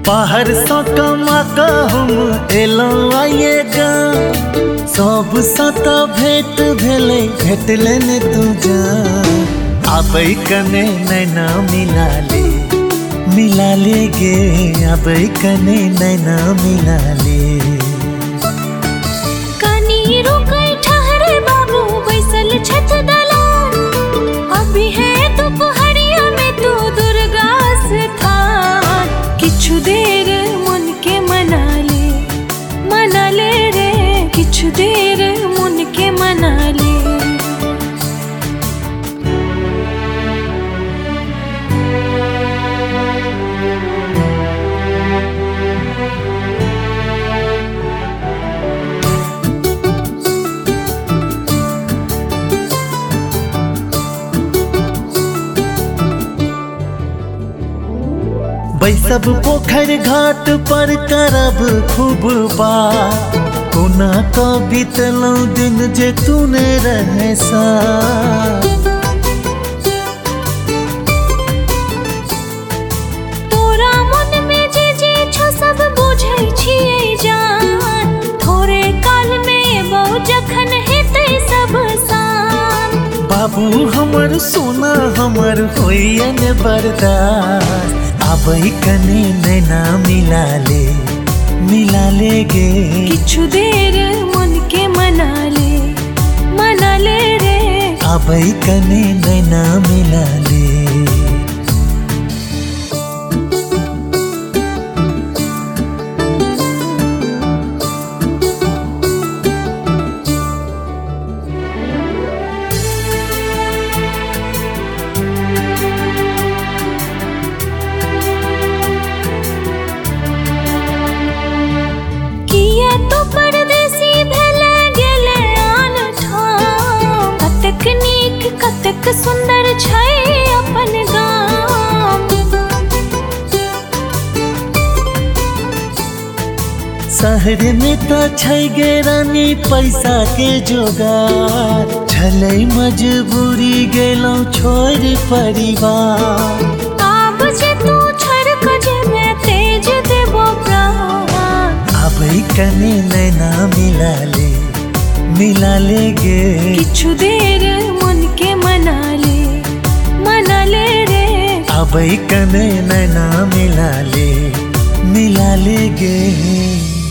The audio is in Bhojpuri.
बाहर सँ कमा कऽ हम एलहुँ आइएगा सब सत भेट भेलै भेटले ने तू जान आबै कने नैना मिला ले गे आबै कने नैना मिला ले। कनी रुकै ठहरे बाबू बैसल छत दलान अभी है दोपहरिया में तू दुर्गा स्थान किछु देर मन के मना ले रे किछु देर मन के मना ले। बैसब पोखर घाट पर करब खूब बात कोना का बीतलौं दिन जे तूने रहे साथ। तोरा मन में जे छो सब बुझै छियै जान थोड़े काल में बहु जखन हेतै सब सान। बाबू हमर सोना हमर होइए ने बर्दाश्त आबै कने नैना मिला ले गे किछु देर मन के मना ले रे आबै कने नैना मिला ले। कतेक सुंदर छै अपन गाम शहर में तो छै गे रानी पैसा के जोगार छलै मजबूरी गेलौं छोड़ परिवार। आब जे तू छोड़ के जेबे तेज देबो प्राण आबै कने नैना मिला ले गे किछु देर मन के मना ले रे आबै कने नैना मिला ले गे।